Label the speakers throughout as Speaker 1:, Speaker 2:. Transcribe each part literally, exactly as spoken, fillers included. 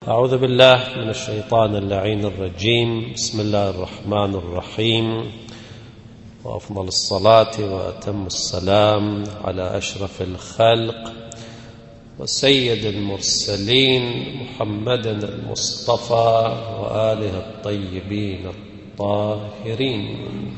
Speaker 1: أعوذ بالله من الشيطان اللعين الرجيم. بسم الله الرحمن الرحيم، وأفضل الصلاة وأتم السلام على أشرف الخلق وسيد المرسلين محمد المصطفى وآله الطيبين الطاهرين.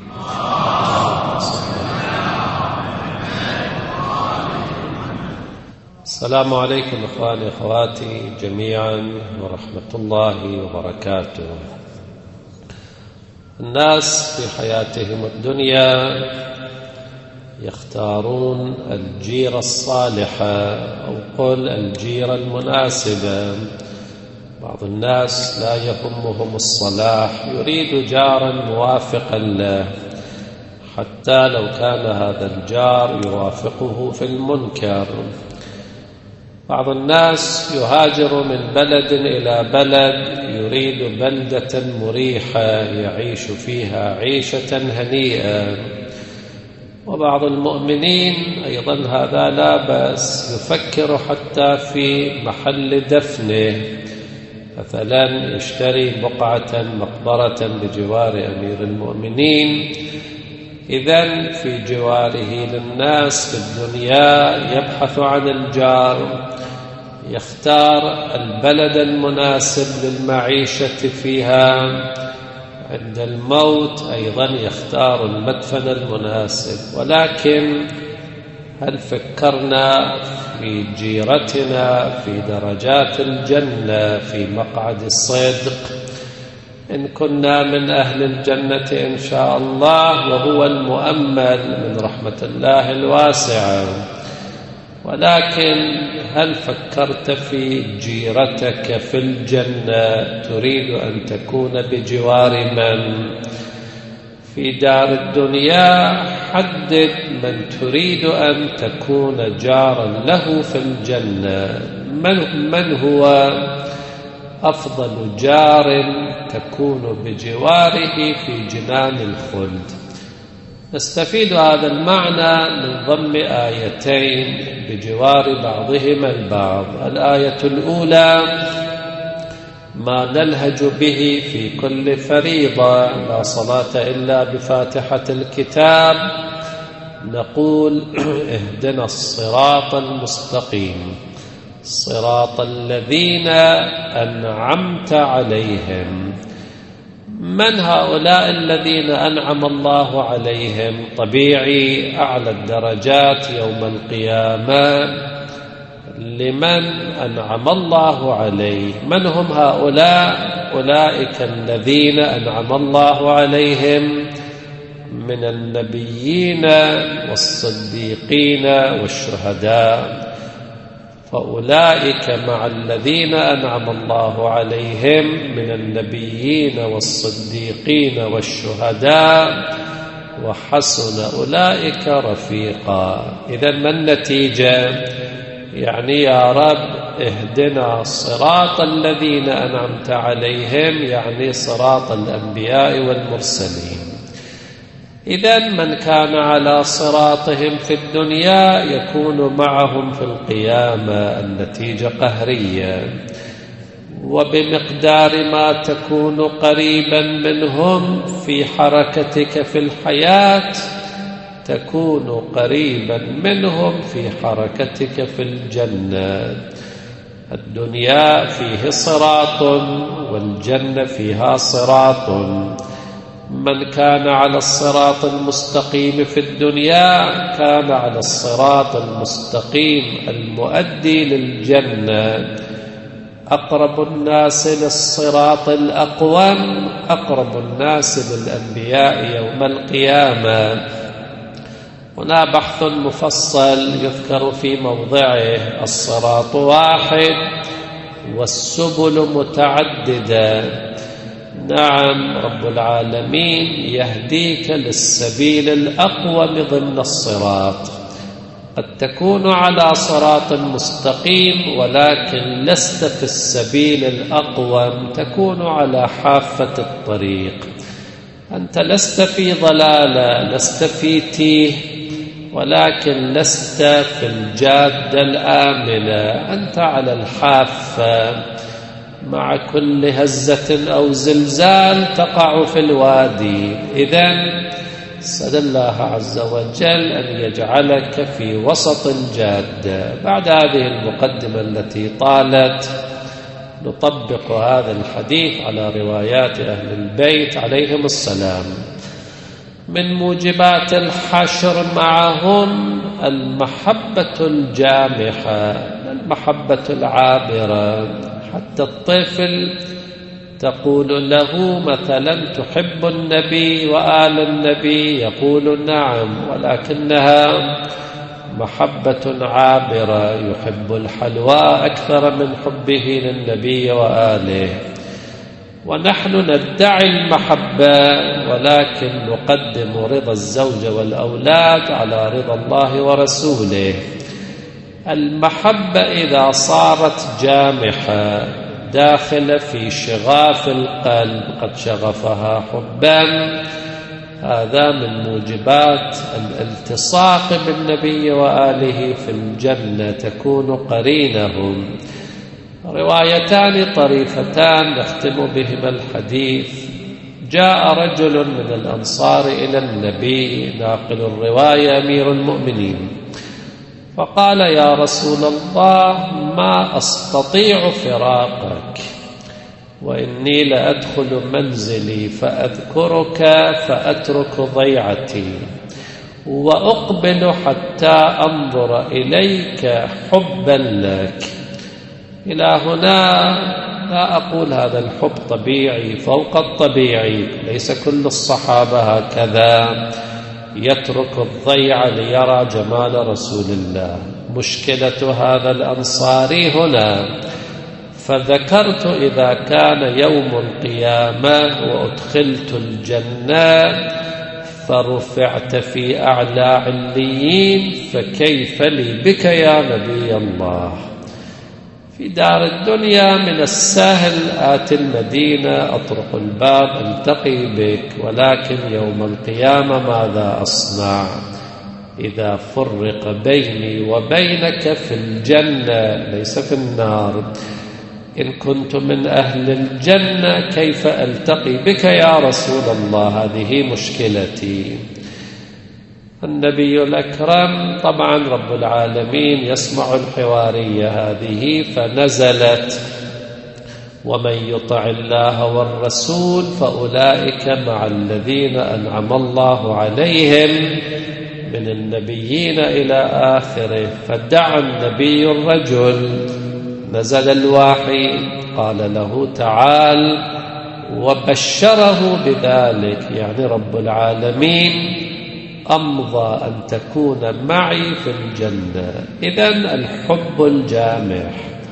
Speaker 1: السلام عليكم إخواني أخواتي جميعا ورحمة الله وبركاته. الناس في حياتهم الدنيا يختارون الجيرة الصالحة أو قل الجيرة المناسبة. بعض الناس لا يهمهم الصلاح، يريد جارا موافقا له حتى لو كان هذا الجار يوافقه في المنكر. بعض الناس يهاجر من بلد إلى بلد، يريد بلدة مريحة يعيش فيها عيشة هنيئة. وبعض المؤمنين أيضا هذا لا بأس، يفكر حتى في محل دفنه، مثلا يشتري بقعة مقبرة بجوار أمير المؤمنين، إذن في جواره للناس في الدنيا يبحث عن الجار، يختار البلد المناسب للمعيشة فيها. عند الموت أيضا يختار المدفن المناسب. ولكن هل فكرنا في جيرتنا في درجات الجنة في مقعد الصدق؟ إن كنا من أهل الجنة إن شاء الله، وهو المؤمل من رحمة الله الواسعة. ولكن هل فكرت في جيرتك في الجنة؟ تريد أن تكون بجوار من؟ في دار الدنيا حدد من تريد أن تكون جارا له في الجنة. من, من هو أفضل جار تكون بجواره في جنان الخلد؟ نستفيد هذا المعنى من ضم آيتين بجوار بعضهما البعض. الآية الأولى ما نلهج به في كل فريضة: لا صلاة إلا بفاتحة الكتاب. نقول اهدنا الصراط المستقيم صراط الذين أنعمت عليهم. من هؤلاء الذين أنعم الله عليهم؟ طبيعي أعلى الدرجات يوم القيامة لمن أنعم الله عليه. من هم هؤلاء؟ أولئك الذين أنعم الله عليهم من النبيين والصديقين والشهداء. فأولئك مع الذين أنعم الله عليهم من النبيين والصديقين والشهداء، وحسن أولئك رفيقا. إذن ما النتيجة؟ يعني يا رب اهدنا صراط الذين أنعمت عليهم، يعني صراط الأنبياء والمرسلين. إذن من كان على صراطهم في الدنيا يكون معهم في القيامة. النتيجة قهرية. وبمقدار ما تكون قريبا منهم في حركتك في الحياة تكون قريبا منهم في حركتك في الجنة. الدنيا فيه صراط والجنة فيها صراط. من كان على الصراط المستقيم في الدنيا كان على الصراط المستقيم المؤدي للجنة. أقرب الناس للصراط الأقوم أقرب الناس للأنبياء يوم القيامة. هنا بحث مفصل يذكر في موضعه: الصراط واحد والسبل متعددة. نعم، رب العالمين يهديك للسبيل الأقوم ضمن الصراط. قد تكون على صراط مستقيم ولكن لست في السبيل الأقوم، تكون على حافة الطريق. أنت لست في ضلالة، لست في تيه، ولكن لست في الجادة الآمنة، أنت على الحافة. مع كل هزة أو زلزال تقع في الوادي. إذن اسأل الله عز وجل أن يجعلك في وسط الجادة. بعد هذه المقدمة التي طالت نطبق هذا الحديث على روايات أهل البيت عليهم السلام. من موجبات الحشر معهم المحبة الجامحة، المحبة العابرة. حتى الطفل تقول له مثلا تحب النبي وآل النبي، يقول نعم، ولكنها محبة عابرة، يحب الحلوى أكثر من حبه للنبي وآله. ونحن ندعي المحبة ولكن نقدم رضا الزوجة والأولاد على رضا الله ورسوله. المحبة إذا صارت جامحة داخلة في شغاف القلب، قد شغفها حبا، هذا من موجبات الالتصاق بالنبي وآله في الجنة، تكون قرينهم. روايتان طريفتان نختم بهما الحديث. جاء رجل من الأنصار إلى النبي، ناقل الرواية أمير المؤمنين، فقال يا رسول الله ما أستطيع فراقك، وإني لأدخل منزلي فأذكرك فأترك ضيعتي، وأقبل حتى أنظر إليك حبا لك. إلى هنا لا أقول هذا الحب طبيعي فوق الطبيعي، ليس كل الصحابة هكذا يترك الضيع ليرى جمال رسول الله. مشكلة هذا الأنصاري هنا، فذكرت إذا كان يوم القيامة وأدخلت الجنة فرفعت في أعلى عليين، فكيف لي بك يا نبي الله؟ في دار الدنيا من السهل آتي المدينة أطرق الباب ألتقي بك، ولكن يوم القيامة ماذا أصنع إذا فرق بيني وبينك في الجنة ليس في النار؟ إن كنت من أهل الجنة كيف ألتقي بك يا رسول الله؟ هذه مشكلتي. النبي الأكرم طبعا رب العالمين يسمع الحوارية هذه، فنزلت ومن يطع الله والرسول فأولئك مع الذين أنعم الله عليهم من النبيين إلى آخره. فدعا النبي الرجل، نزل الوحي قال له تعال، وبشره بذلك، يعني رب العالمين أمضى أن تكون معي في الجنة. إذن الحب الجامح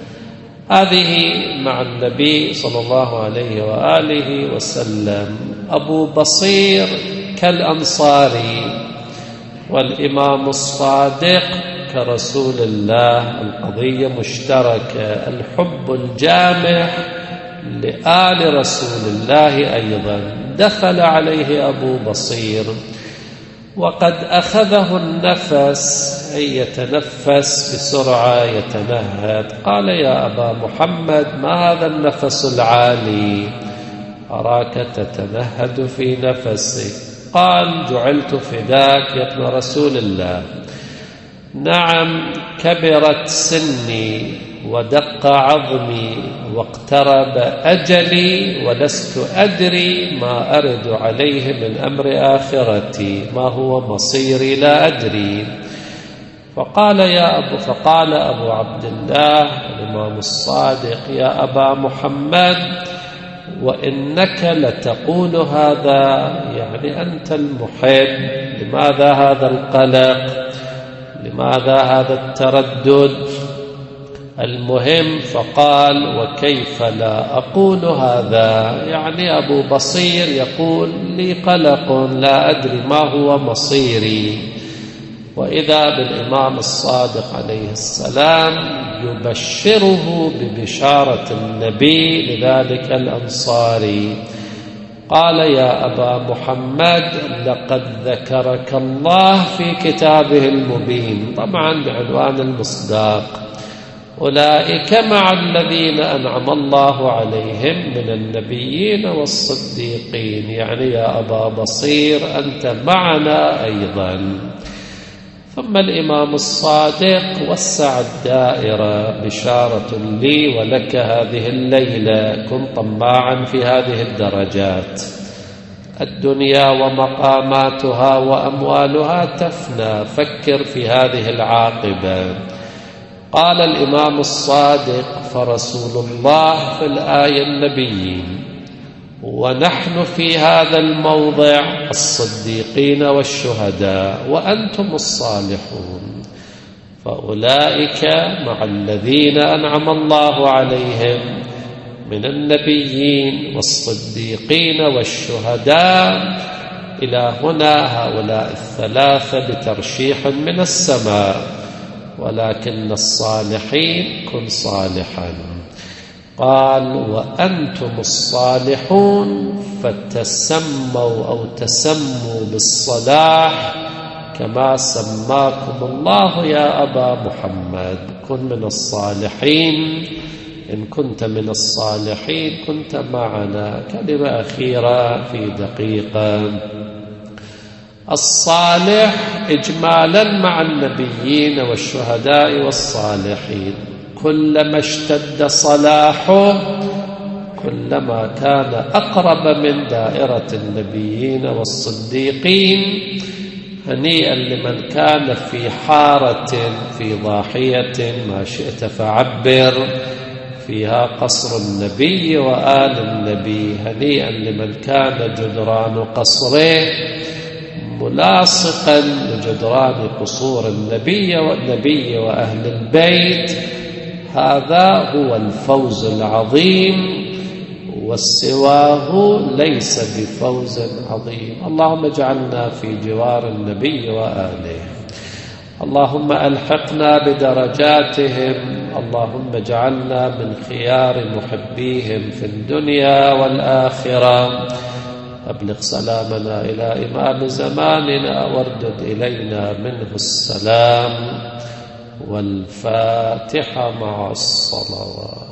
Speaker 1: هذه مع النبي صلى الله عليه وآله وسلم. أبو بصير كالأنصاري والإمام الصادق كرسول الله، القضية مشتركة، الحب الجامح لآل رسول الله أيضا. دخل عليه أبو بصير وقد أخذه النفس، أي يتنفس بسرعة يتنهد. قال يا أبا محمد ما هذا النفس العالي؟ أراك تتنهد في نفسك. قال جعلت فداك يا ابن رسول الله. نعم كبرت سني ودق عظمي واقترب أجلي ولست أدري ما أرد عليه من أمر آخرتي، ما هو مصيري لا أدري. فقال يا أبو فقال أبو عبد الله الإمام الصادق يا أبا محمد وإنك لتقول هذا، يعني أنت المحب، لماذا هذا القلق؟ لماذا هذا التردد؟ المهم فقال وكيف لا أقول هذا؟ يعني أبو بصير يقول لي قلق لا أدري ما هو مصيري. وإذا بالإمام الصادق عليه السلام يبشره ببشارة النبي لذلك الأنصاري. قال يا أبا محمد لقد ذكرك الله في كتابه المبين، طبعا بعنوان المصداق، أولئك مع الذين أنعم الله عليهم من النبيين والصديقين. يعني يا أبا بصير أنت معنا أيضا. ثم الإمام الصادق وسع الدائرة: بشارة لي ولك هذه الليلة، كن طماعا في هذه الدرجات. الدنيا ومقاماتها وأموالها تفنى، فكر في هذه العاقبة. قال الإمام الصادق: فرسول الله في الآية النبيين، ونحن في هذا الموضع الصديقين والشهداء، وأنتم الصالحون. فأولئك مع الذين أنعم الله عليهم من النبيين والصديقين والشهداء. إلى هنا هؤلاء الثلاثة بترشيح من السماء. ولكن الصالحين كن صالحا. قال: وأنتم الصالحون، فتسموا أو تسموا بالصلاح كما سماكم الله يا أبا محمد. كن من الصالحين. إن كنت من الصالحين كنت معنا. كلمة أخيرة في دقيقة. الصالح إجمالا مع النبيين والشهداء والصالحين، كلما اشتد صلاحه كلما كان أقرب من دائرة النبيين والصديقين. هنيئا لمن كان في حارة، في ضاحية، ما شئت فعبر، فيها قصر النبي وآل النبي. هنيئا لمن كان جدران قصره ملاصقا لجدران قصور النبي والنبي وأهل البيت. هذا هو الفوز العظيم، والسواه ليس بفوز عظيم. اللهم اجعلنا في جوار النبي وآله. اللهم ألحقنا بدرجاتهم. اللهم اجعلنا من خيار محبيهم في الدنيا والآخرة. أبلغ سلامنا إلى إمام زماننا، واردد إلينا منه السلام. والفاتحة مع الصلوات.